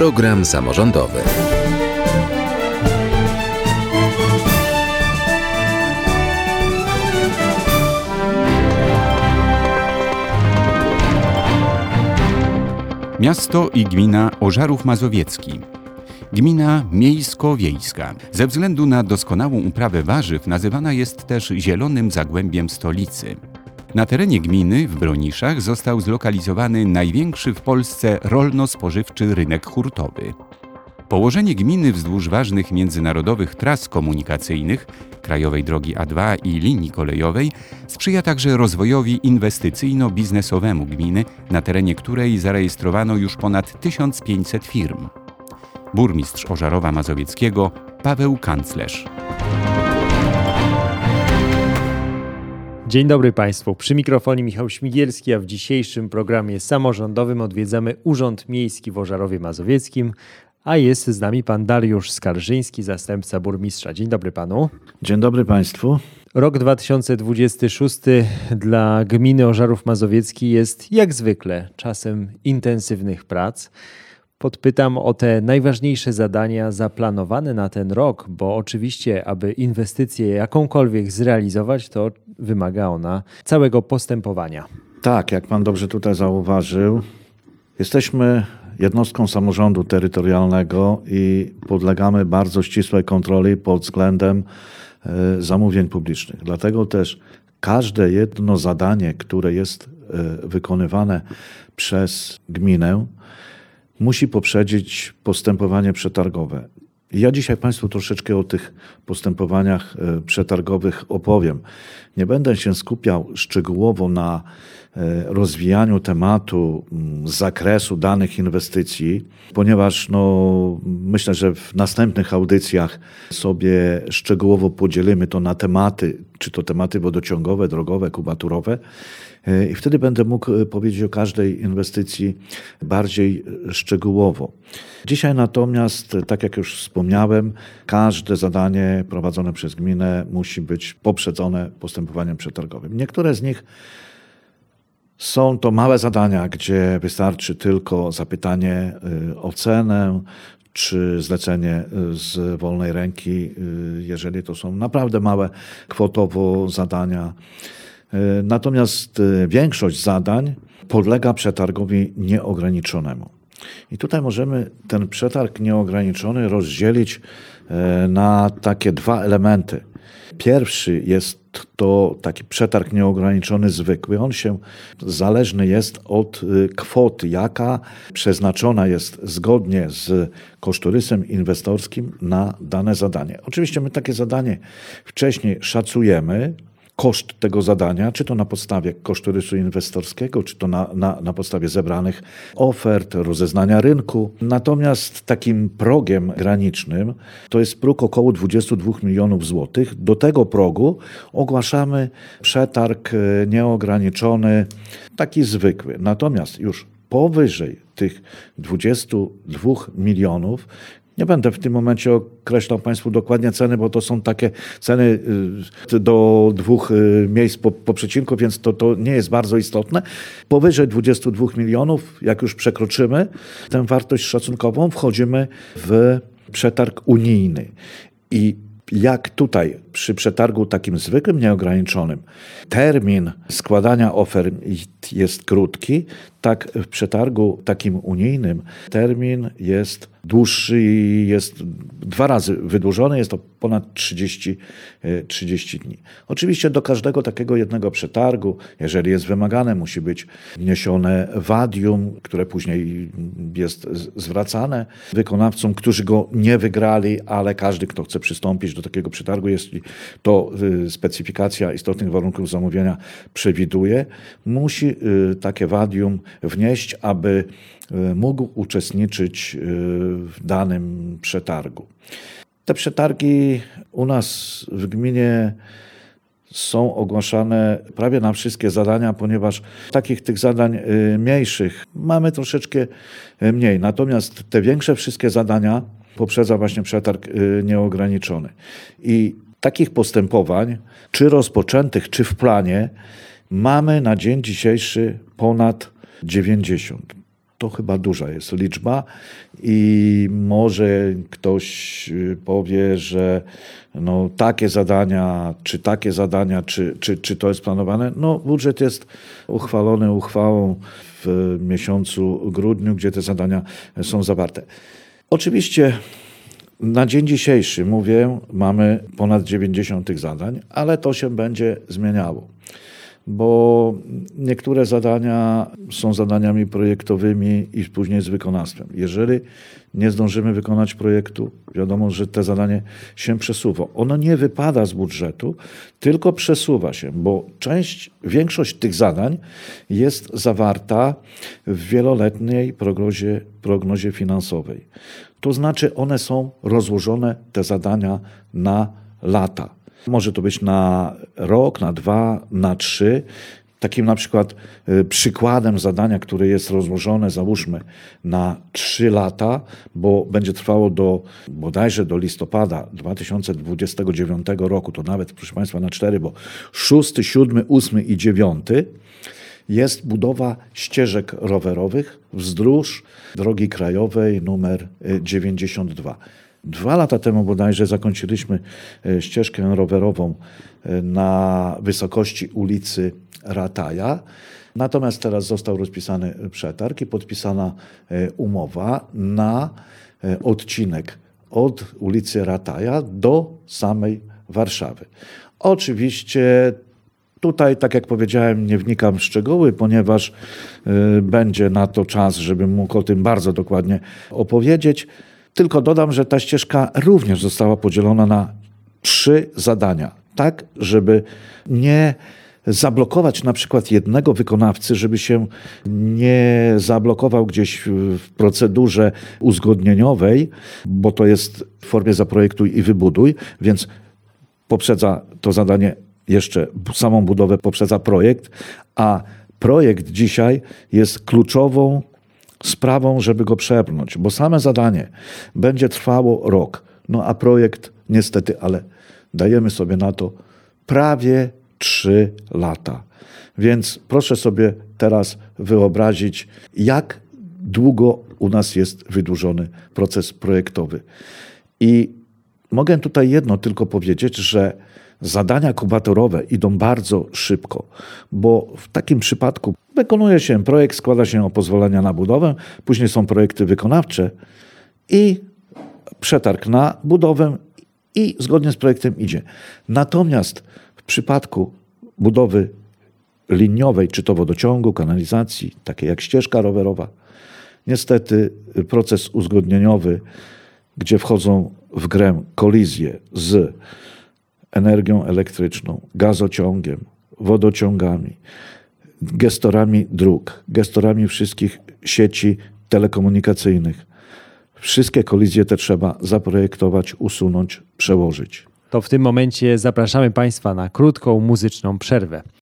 Program samorządowy. Miasto i gmina Ożarów Mazowiecki. Gmina miejsko-wiejska. Ze względu na doskonałą uprawę warzyw nazywana jest też zielonym zagłębiem stolicy. Na terenie gminy w Broniszach został zlokalizowany największy w Polsce rolno-spożywczy rynek hurtowy. Położenie gminy wzdłuż ważnych międzynarodowych tras komunikacyjnych, krajowej drogi A2 i linii kolejowej, sprzyja także rozwojowi inwestycyjno-biznesowemu gminy, na terenie której zarejestrowano już ponad 1500 firm. Burmistrz Ożarowa Mazowieckiego Paweł Kanclerz. Dzień dobry Państwu, przy mikrofonie Michał Śmigielski, a w dzisiejszym programie samorządowym odwiedzamy Urząd Miejski w Ożarowie Mazowieckim, a jest z nami pan Dariusz Skarżyński, zastępca burmistrza. Dzień dobry panu. Dzień dobry Państwu. Rok 2026 dla gminy Ożarów Mazowiecki jest jak zwykle czasem intensywnych prac. Podpytam o te najważniejsze zadania zaplanowane na ten rok, bo oczywiście, aby inwestycję jakąkolwiek zrealizować, to wymaga ona całego postępowania. Tak, jak pan dobrze tutaj zauważył, jesteśmy jednostką samorządu terytorialnego i podlegamy bardzo ścisłej kontroli pod względem zamówień publicznych. Dlatego też każde jedno zadanie, które jest wykonywane przez gminę, musi poprzedzić postępowanie przetargowe. Ja dzisiaj Państwu troszeczkę o tych postępowaniach przetargowych opowiem. Nie będę się skupiał szczegółowo na rozwijaniu tematu z zakresu danych inwestycji, ponieważ myślę, że w następnych audycjach sobie szczegółowo podzielimy to na tematy, czy to tematy wodociągowe, drogowe, kubaturowe. I wtedy będę mógł powiedzieć o każdej inwestycji bardziej szczegółowo. Dzisiaj natomiast, tak jak już wspomniałem, każde zadanie prowadzone przez gminę musi być poprzedzone postępowaniem przetargowym. Niektóre z nich są to małe zadania, gdzie wystarczy tylko zapytanie o cenę, czy zlecenie z wolnej ręki, jeżeli to są naprawdę małe kwotowo zadania. Natomiast większość zadań podlega przetargowi nieograniczonemu. I tutaj możemy ten przetarg nieograniczony rozdzielić na takie dwa elementy. Pierwszy jest to taki przetarg nieograniczony zwykły. On się zależny jest od kwoty, jaka przeznaczona jest zgodnie z kosztorysem inwestorskim na dane zadanie. Oczywiście my takie zadanie wcześniej szacujemy, koszt tego zadania, czy to na podstawie kosztorysu inwestorskiego, czy to na podstawie zebranych ofert, rozeznania rynku. Natomiast takim progiem granicznym to jest próg około 22 milionów złotych. Do tego progu ogłaszamy przetarg nieograniczony, taki zwykły. Natomiast już powyżej tych 22 milionów nie będę w tym momencie określał Państwu dokładnie ceny, bo to są takie ceny do 2 miejsc po przecinku, więc to nie jest bardzo istotne. Powyżej 22 milionów, jak już przekroczymy tę wartość szacunkową, wchodzimy w przetarg unijny. I jak tutaj przy przetargu takim zwykłym, nieograniczonym, termin składania ofert jest krótki, tak w przetargu takim unijnym termin jest dłuższy i jest 2 razy wydłużony, jest to ponad 30 dni. Oczywiście do każdego takiego jednego przetargu, jeżeli jest wymagane, musi być wniesione wadium, które później jest zwracane wykonawcom, którzy go nie wygrali, ale każdy, kto chce przystąpić do takiego przetargu, jeśli to specyfikacja istotnych warunków zamówienia przewiduje, musi takie wadium wnieść, aby mógł uczestniczyć w danym przetargu. Te przetargi u nas w gminie są ogłaszane prawie na wszystkie zadania, ponieważ takich tych zadań mniejszych mamy troszeczkę mniej. Natomiast te większe wszystkie zadania poprzedza właśnie przetarg nieograniczony. I takich postępowań, czy rozpoczętych, czy w planie, mamy na dzień dzisiejszy ponad 90. to chyba duża jest liczba i może ktoś powie, że no, takie zadania, czy to jest planowane. No, budżet jest uchwalony uchwałą w miesiącu grudniu, gdzie te zadania są zawarte. Oczywiście na dzień dzisiejszy, mówię, mamy ponad 90 tych zadań, ale to się będzie zmieniało, bo niektóre zadania są zadaniami projektowymi i później z wykonawstwem. Jeżeli nie zdążymy wykonać projektu, wiadomo, że te zadanie się przesuwa. Ono nie wypada z budżetu, tylko przesuwa się, bo większość tych zadań jest zawarta w wieloletniej prognozie finansowej. To znaczy one są rozłożone, te zadania, na lata. Może to być na rok, na 2, na 3. Takim na przykład przykładem zadania, które jest rozłożone, załóżmy, na 3 lata, bo będzie trwało bodajże do listopada 2029 roku, to nawet, proszę Państwa, na 4, bo 6, 7, 8 i 9 jest budowa ścieżek rowerowych wzdłuż drogi krajowej numer 92. 2 lata temu bodajże zakończyliśmy ścieżkę rowerową na wysokości ulicy Rataja. Natomiast teraz został rozpisany przetarg i podpisana umowa na odcinek od ulicy Rataja do samej Warszawy. Oczywiście tutaj, tak jak powiedziałem, nie wnikam w szczegóły, ponieważ będzie na to czas, żebym mógł o tym bardzo dokładnie opowiedzieć. Tylko dodam, że ta ścieżka również została podzielona na 3 zadania, tak żeby nie zablokować na przykład jednego wykonawcy, żeby się nie zablokował gdzieś w procedurze uzgodnieniowej, bo to jest w formie zaprojektuj i wybuduj, więc poprzedza to zadanie jeszcze samą budowę, poprzedza projekt, a projekt dzisiaj jest kluczową sprawą, żeby go przebrnąć, bo same zadanie będzie trwało rok, no a projekt niestety, ale dajemy sobie na to prawie 3 lata. Więc proszę sobie teraz wyobrazić, jak długo u nas jest wydłużony proces projektowy. I mogę tutaj jedno tylko powiedzieć, że zadania kubatorowe idą bardzo szybko, bo w takim przypadku wykonuje się projekt, składa się o pozwolenia na budowę, później są projekty wykonawcze i przetarg na budowę i zgodnie z projektem idzie. Natomiast w przypadku budowy liniowej, czy to wodociągu, kanalizacji, takiej jak ścieżka rowerowa, niestety proces uzgodnieniowy, gdzie wchodzą w grę kolizje z energią elektryczną, gazociągiem, wodociągami, gestorami dróg, gestorami wszystkich sieci telekomunikacyjnych. Wszystkie kolizje te trzeba zaprojektować, usunąć, przełożyć. To w tym momencie zapraszamy Państwa na krótką muzyczną przerwę.